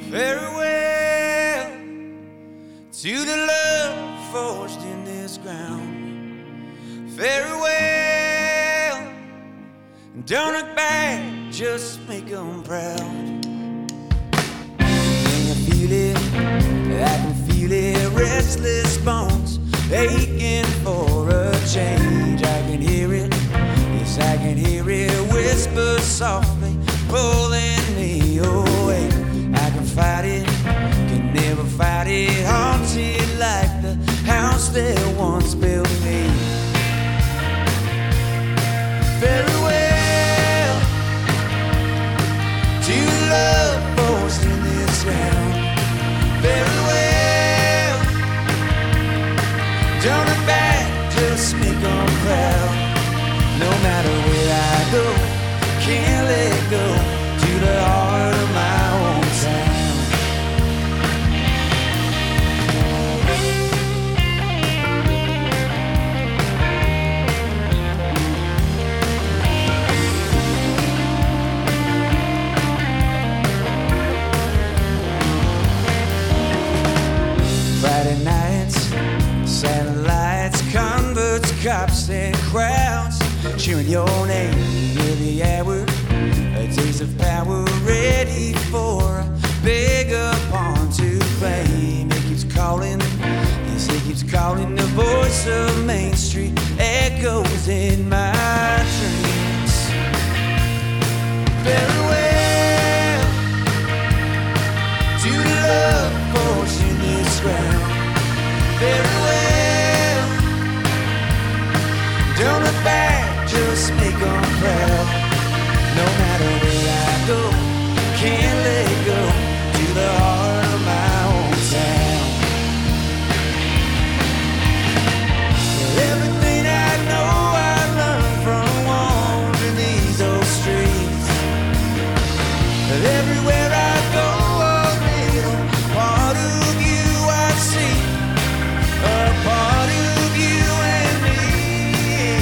Farewell to the love forged in this ground. Farewell, and don't look back, just make them proud. Can you feel it? I can feel it. Restless bones aching for a change. I can hear it, yes I can hear it. Whisper softly, pulling me away. I can fight it, can never fight it. Haunted like the house that once built me. Farewell to love forged in this ground. Farewell, don't look back, just make them proud. No matter where I go, can't let go, to the heart of my hometown. Friday nights, satellites, converts, cops and crowds cheering your name every hour. A taste of power ready for a bigger pawn to claim. It keeps calling, yes it keeps calling. The voice of Main Street echoes in my dreams. Farewell to the love forged in this ground. Farewell, don't look back, just make them proud. No matter where I go, can't let go, to the heart of my hometown. Everything I know I learned from wandering these old streets. Everywhere I go, a little part of you I see, a part of you and me.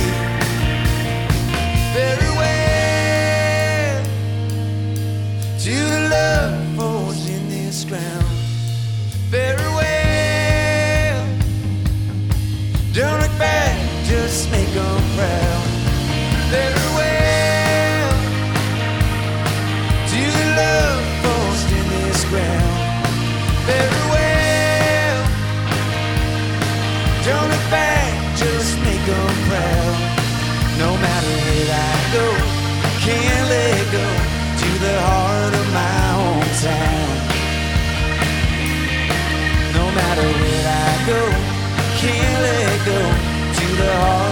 Farewell to the love forged in this ground. Farewell, don't look back, just make them proud. Farewell to the love forged in this ground. Farewell, don't look back, just make them proud. No matter where I go, can't let go, to the heart of my hometown. No matter where I go, can't let go, to the heart